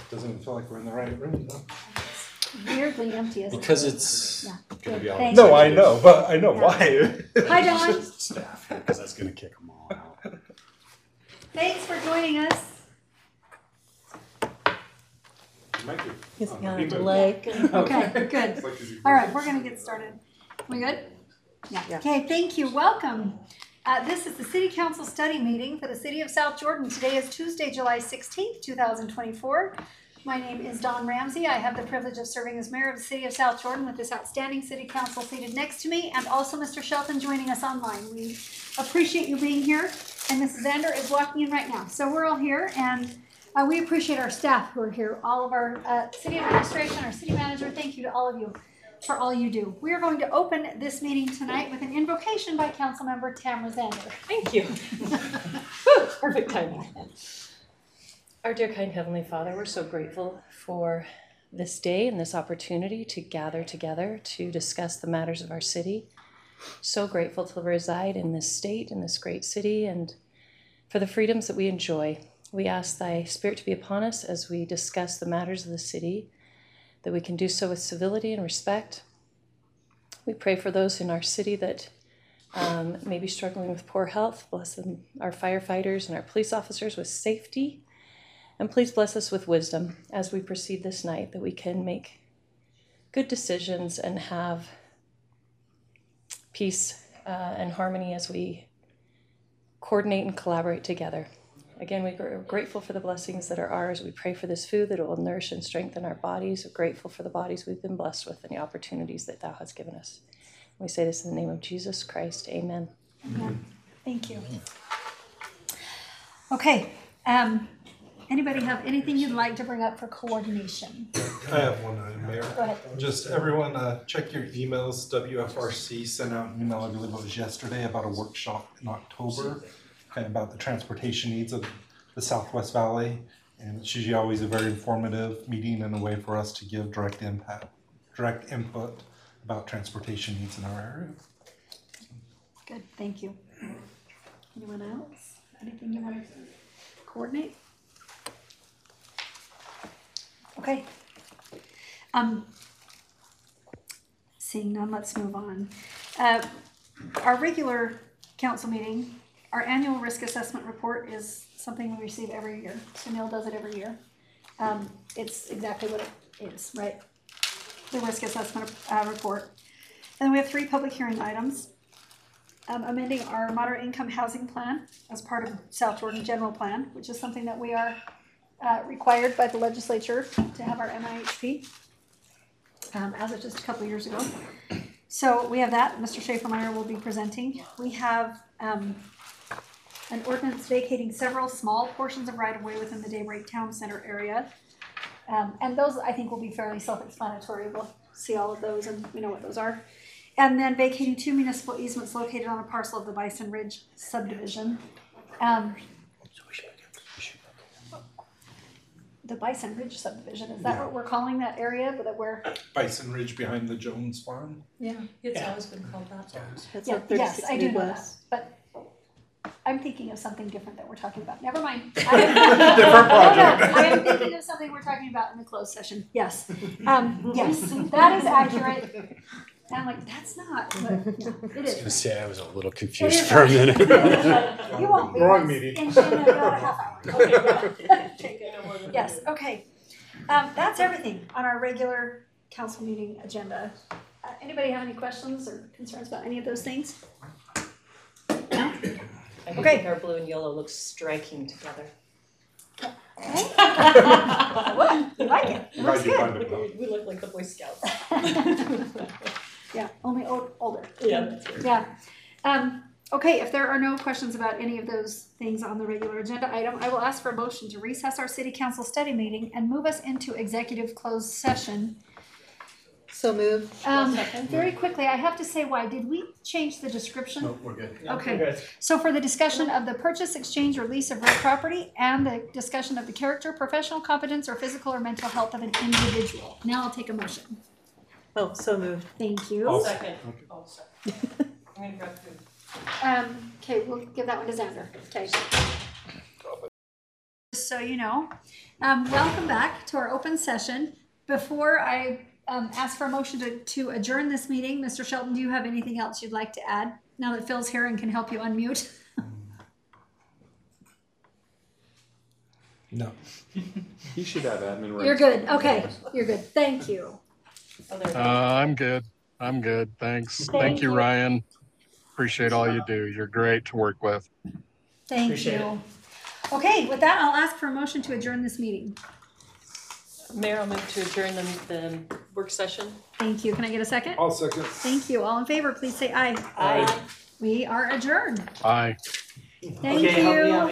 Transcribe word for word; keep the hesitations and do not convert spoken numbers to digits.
Doesn't feel like we're in the right room though. Weirdly empty, isn't Because it? it's Yeah. gonna be all Thanks. No, I know, but I know Yeah. why. Hi, Don. staff here, because that's gonna kick them all out. Thanks for joining us. Might be. He's Oh, got he a moved. delay. Okay, good. It's like he's- All right, we're gonna get started. We good? Yeah. Yeah. Okay, thank you. Welcome. Uh, this is the City Council Study Meeting for the City of South Jordan. Today is Tuesday, July sixteenth, two thousand twenty-four. My name is Dawn Ramsey. I have the privilege of serving as mayor of the City of South Jordan with this outstanding City Council seated next to me, and also Mister Shelton joining us online. We appreciate you being here, and Missus Zander is walking in right now. So we're all here, and uh, we appreciate our staff who are here, all of our uh, city administration, our city manager. Thank you to all of you for all you do. We are going to open this meeting tonight with an invocation by Councilmember Tamara Zander. Thank you. Perfect timing. Our dear kind Heavenly Father, we're so grateful for this day and this opportunity to gather together to discuss the matters of our city. So grateful to reside in this state, in this great city, and for the freedoms that we enjoy. We ask Thy Spirit to be upon us as we discuss the matters of the city, that we can do so with civility and respect. We pray for those in our city that um, may be struggling with poor health. Bless them, our firefighters and our police officers with safety. And please bless us with wisdom as we proceed this night, that we can make good decisions and have peace uh, and harmony as we coordinate and collaborate together. Again, we're grateful for the blessings that are ours. We pray for this food that it will nourish and strengthen our bodies. We're grateful for the bodies we've been blessed with and the opportunities that Thou hast given us. We say this in the name of Jesus Christ. Amen. Amen. Thank you. Okay. Um, anybody have anything you'd like to bring up for coordination? I have one item, Mayor. Go ahead. Just everyone, uh, check your emails. W F R C sent out an email, I believe it was yesterday, about a workshop in October, kind of about the transportation needs of the Southwest Valley. And it's usually always a very informative meeting and a way for us to give direct impact, direct input about transportation needs in our area. Good, thank you. Anyone else? Anything you want to coordinate? Okay. Um, seeing none, let's move on. Uh, our regular council meeting, our annual risk assessment report is something we receive every year. Sunil does it every year. Um, it's exactly what it is, right? The risk assessment uh, report. And then we have three public hearing items. Um, amending our moderate income housing plan as part of South Jordan General Plan, which is something that we are uh, required by the legislature to have our M I H P um, as of just a couple of years ago. So we have that. Mister Schaefer-Meyer will be presenting. We have um, an ordinance vacating several small portions of right-of-way within the Daybreak Town Center area. Um, and those, I think, will be fairly self-explanatory. We'll see all of those and we know what those are. And then vacating two municipal easements located on a parcel of the Bison Ridge subdivision. Um, the Bison Ridge subdivision, is that Yeah. what we're calling that area? But that we're Bison Ridge behind the Jones Farm. yeah. It's always been called that. That's Yeah, on yes, thirty-six I do know that, Midwest. but I'm thinking of something different that we're talking about. Never mind. I am, Different project. No, no, I am thinking of something we're talking about in the closed session. Yes, um, yes, that is accurate. And I'm like, that's not, but yeah, it I was is. gonna say I was a little It confused is for a right. minute. It is right. You won't be. Wrong It's meeting. In Shannon about a half hour. Okay, good. Yes, okay. Um, that's everything on our regular council meeting agenda. Uh, anybody have any questions or concerns about any of those things? No? I Okay. think our blue and yellow looks striking together. Okay. What? You like it? It looks Glad you good. found it. We, we look like the Boy Scouts. Yeah, only old, older. Yeah, that's right. Yeah. Um, okay, if there are no questions about any of those things on the regular agenda item, I will ask for a motion to recess our city council study meeting and move us into executive closed session. So moved. Um, second. very quickly, I have to say why. Did we change the description? No, we're good. Okay. So for the discussion of the purchase, exchange, or lease of real property and the discussion of the character, professional competence, or physical or mental health of an individual. Now I'll take a motion. Oh, so moved. Thank you. Oh. Second. Oh, sorry. I'm gonna grab food. Um, okay, we'll give that one to Xander. Okay. So you know, um, welcome back to our open session. Before I um, ask for a motion to, to adjourn this meeting, Mister Shelton, do you have anything else you'd like to add now that Phil's here and can help you unmute? No. He should have admin rights. You're good. Okay, you're good. Thank you. Oh, there we Uh, go. I'm good. I'm good. Thanks. Thank Thank you, you. Ryan. Appreciate all you do. You're great to work with. Thank Appreciate you. Okay, with that, I'll ask for a motion to adjourn this meeting. Mayor, I'll move to adjourn the, the work session. Thank you. Can I get a second? I'll second. Thank you. All in favor, please say aye. Aye. We are adjourned. Bye. Thank Okay, help me you. out.